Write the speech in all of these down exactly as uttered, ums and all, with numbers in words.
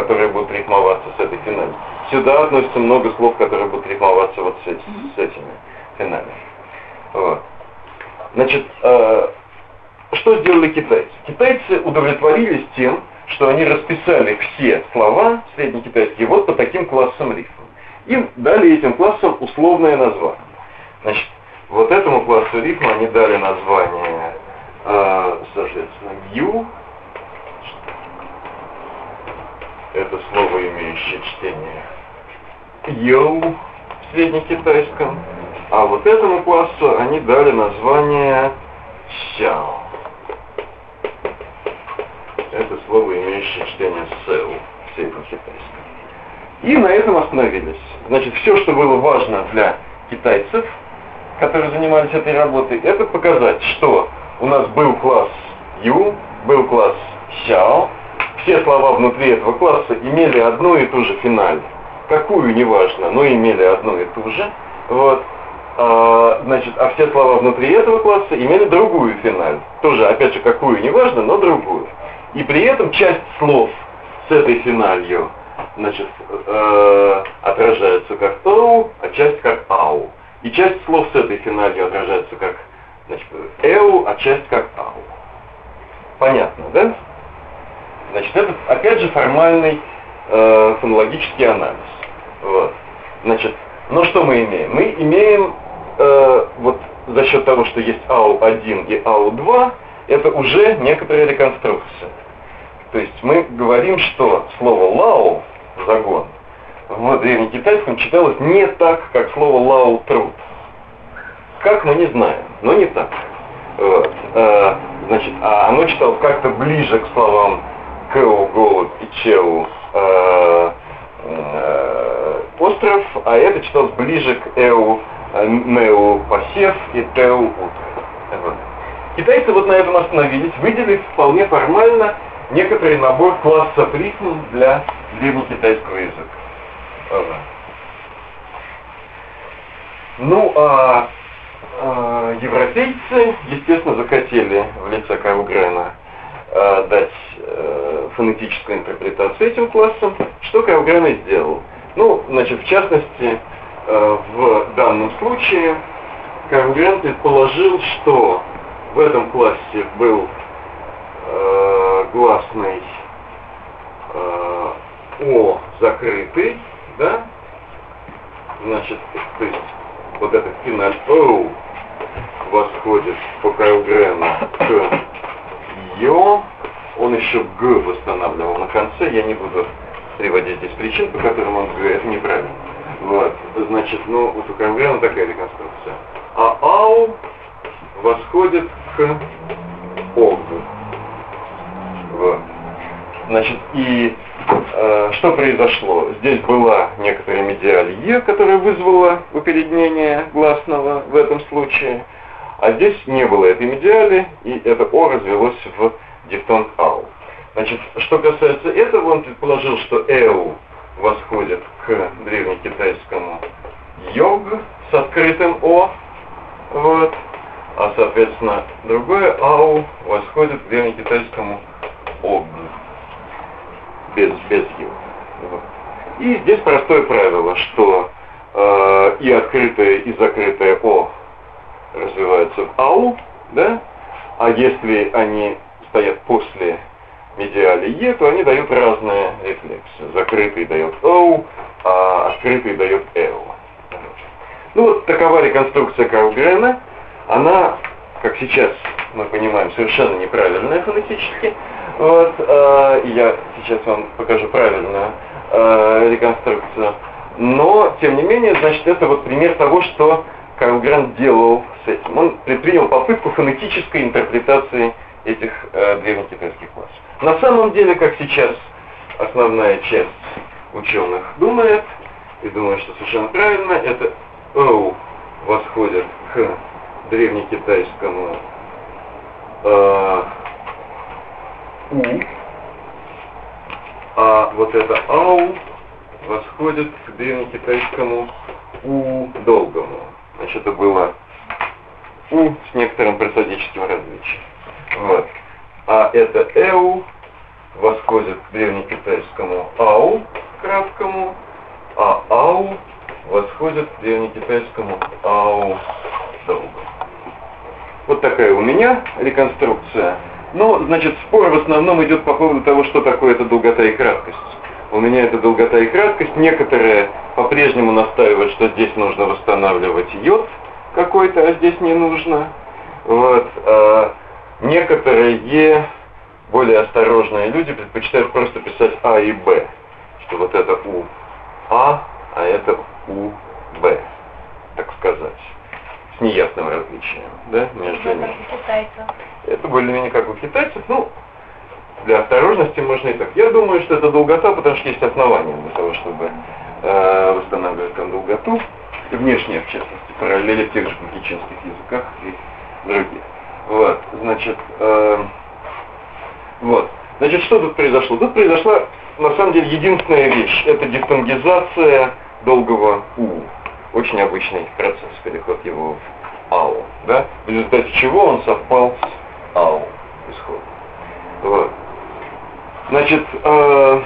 которые будут рифмоваться с этой финалью. Сюда относится много слов, которые будут рифмоваться вот с, эти, с этими финалями. Вот. Значит, э, что сделали китайцы? Китайцы удовлетворились тем, что они расписали все слова среднекитайские вот по таким классам рифм. Им дали этим классам условное название. Значит, вот этому классу рифма они дали название, э, соответственно, ю. Это слово, имеющее чтение йоу в среднекитайском. А вот этому классу они дали название сяо. Это слово, имеющее чтение сэу в среднекитайском. И на этом остановились. Значит, все, что было важно для китайцев, которые занимались этой работой, это показать, что у нас был класс ю, был класс сяо. Все слова внутри этого класса имели одну и ту же финаль. Какую, неважно, но имели одну и ту же. Вот. А, значит, а все слова внутри этого класса имели другую финаль. Тоже, опять же, какую, неважно, но другую. И при этом часть слов с этой финалью, значит, э, отражается как оу, а часть как ау. И часть слов с этой финалью отражается как, значит, эу, а часть как ау. Понятно, да? Значит, это, опять же, формальный э, фонологический анализ. Вот. Значит, но что мы имеем? Мы имеем, э, вот за счет того, что есть ау один и ау два, это уже некоторая реконструкция. То есть мы говорим, что слово лао, загон, в древнекитайском читалось не так, как слово лао, труд. Как, мы не знаем, но не так. Вот. Э, значит, а оно читалось как-то ближе к словам кэу, голубь и чеу, э, э, остров, а это читалось ближе к эу, неу, посев и теу, утро. Вот. Китайцы вот на этом остановились, выделив вполне формально некоторый набор классов рифм для древнекитайского языка. Ага. Ну, а, а европейцы, естественно, захотели в лице Карла Грена а, дать а, фонетическую интерпретацию этим классам, что Карл Грен и сделал. Ну, значит, в частности, а, в данном случае Карл Грен предположил, что в этом классе был э, гласный э, О закрытый, да? Значит, то есть вот этот финаль Оу восходит по Карл Грену к Йо, он еще Г восстанавливал на конце, я не буду приводить здесь причин, по которым он Г, это неправильно. Вот, значит, ну, вот у Карл Грена такая реконструкция. А Ау восходит к Ог. Вот. Значит, и э, что произошло? Здесь была некоторая медиаль Е, которая вызвала упоряднение гласного в этом случае, а здесь не было этой медиали, и это О развелось в дифтонг Ау. Значит, что касается этого, он предположил, что Эу восходит к древнекитайскому Йог с открытым О, вот. А, соответственно, другое Ау восходит к древнекитайскому Ог, без, без Ю. Вот. И здесь простое правило, что э, и открытое, и закрытое О развиваются в Ау, да? А если они стоят после медиали Е, то они дают разные рефлексы. Закрытый дает Оу, а открытый дает Эу. Ну вот такова реконструкция Карла Грена. Она, как сейчас мы понимаем, совершенно неправильная фонетически. Вот, э, я сейчас вам покажу правильную э, реконструкцию. Но, тем не менее, значит, это вот пример того, что Карл Грен делал с этим. Он предпринял попытку фонетической интерпретации этих э, древнекитайских классов. На самом деле, как сейчас основная часть ученых думает, и думает, что совершенно правильно, это Оу восходит к древнекитайскому э, У, а вот это Ау восходит к древнекитайскому У долгому. Значит, это было У с некоторым просодическим различием. Вот. А это Эу восходит к древнекитайскому ау, краткому, а ау восходит к древнекитайскому ау долгому. Вот такая у меня реконструкция. Но, значит, спор в основном идет по поводу того, что такое это долгота и краткость. У меня это долгота и краткость. Некоторые по-прежнему настаивают, что здесь нужно восстанавливать йод какой-то, а здесь не нужно. Вот. А некоторые более осторожные люди предпочитают просто писать А и Б. Что вот это У А, а это У Б, так сказать. С неясным различием, да, между ними. Это более-менее как у китайцев, ну, для осторожности можно и так. Я думаю, что это долгота, потому что есть основания для того, чтобы э, восстанавливать там долготу, и внешние, в частности, параллели в тех же пухичинских языках и других. Вот, значит, э, вот, значит, что тут произошло? Тут произошла, на самом деле, единственная вещь, это дифтонгизация долгого У. Очень обычный процесс, переход его в ау, да, в результате чего он совпал с ау исходом. Вот. Значит, э,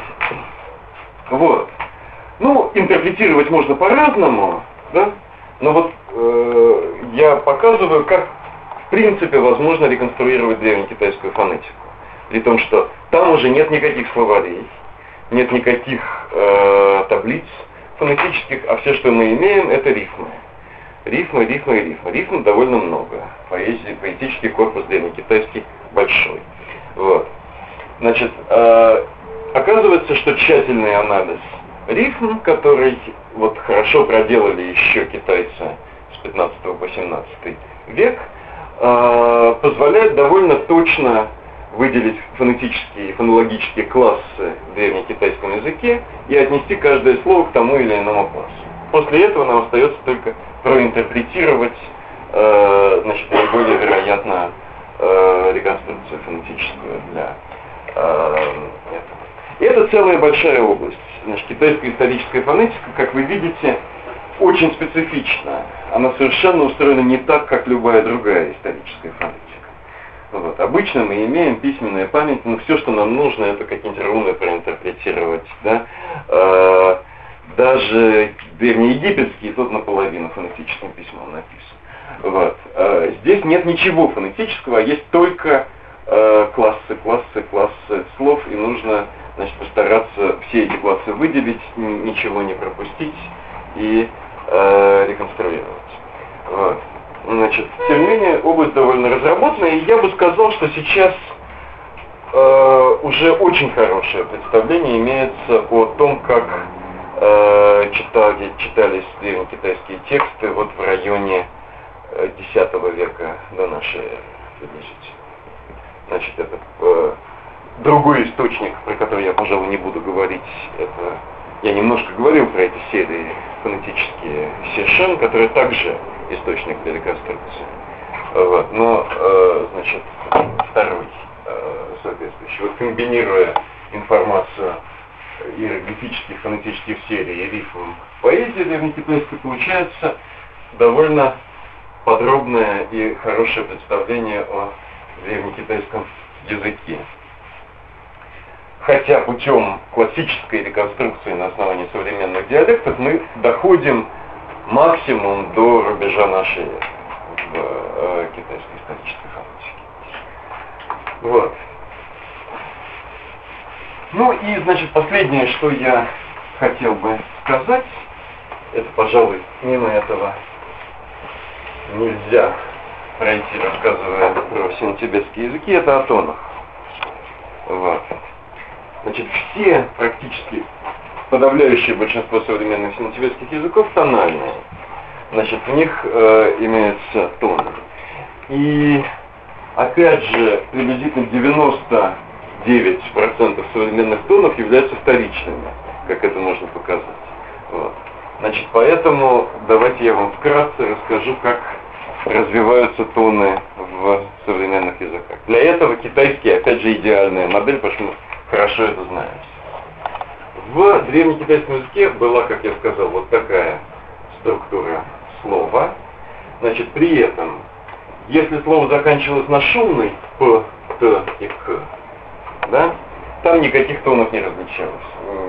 вот. Ну, интерпретировать можно по-разному, да, но вот э, я показываю, как в принципе возможно реконструировать древнекитайскую фонетику. При том, что там уже нет никаких словарей, нет никаких э, таблиц фонетических, а все, что мы имеем, это рифмы. Рифмы, рифмы и рифмы. Рифм довольно много. Поэзии, поэтический корпус древнекитайский большой. Вот. Значит, э, оказывается, что тщательный анализ рифм, который вот хорошо проделали еще китайцы с пятнадцатого по семнадцатый век, э, позволяет довольно точно выделить фонетические и фонологические классы в древнекитайском языке и отнести каждое слово к тому или иному классу. После этого нам остается только проинтерпретировать, э, значит, наиболее вероятно э, реконструкцию фонетическую для э, этого. И это целая большая область. Значит, китайская историческая фонетика, как вы видите, очень специфична. Она совершенно устроена не так, как любая другая историческая фонетика. Вот. Обычно мы имеем письменную память, но все, что нам нужно, это какие-нибудь руны проинтерпретировать. Да? Э, даже древнеегипетский, тот наполовину фонетическим письмом написан. Вот. Э, здесь нет ничего фонетического, а есть только э, классы, классы, классы слов, и нужно, значит, постараться все эти классы выделить, ничего не пропустить и э, реконструировать. Вот. Значит, тем не менее, область довольно разработанная, и я бы сказал, что сейчас э, уже очень хорошее представление имеется о том, как э, читали, читались древнекитайские тексты вот в районе десятого века до нашей эры, приблизительно. Значит, это э, другой источник, про который я, пожалуй, не буду говорить, это я немножко говорил про эти серии фонетические Сишен, которые также источник для реконструкции. Вот. Но, э, значит, второй э, соответствующий. Вот комбинируя информацию иероглифических, фонетических серий и рифм поэзии древнекитайской, получается довольно подробное и хорошее представление о древнекитайском языке. Хотя путем классической реконструкции на основании современных диалектов мы доходим максимум до рубежа нашей эры в э, китайской исторической фонетике. Вот. Ну и, значит, последнее, что я хотел бы сказать, это, пожалуй, мимо этого нельзя пройти, рассказывая про сино-тибетские языки, это о тонах. Вот. Значит, все практически подавляющее большинство современных сино-тибетских языков тональные. Значит, в них э, имеются тоны. И, опять же, приблизительно девяносто девять процентов современных тонов являются вторичными, как это можно показать. Вот. Значит, поэтому давайте я вам вкратце расскажу, как развиваются тоны в современных языках. Для этого китайский, опять же, идеальная модель, потому что мы хорошо это знаем. В древнекитайском языке была, как я сказал, вот такая структура слова. Значит, при этом, если слово заканчивалось на шумный П, Т и К, да, там никаких тонов не различалось.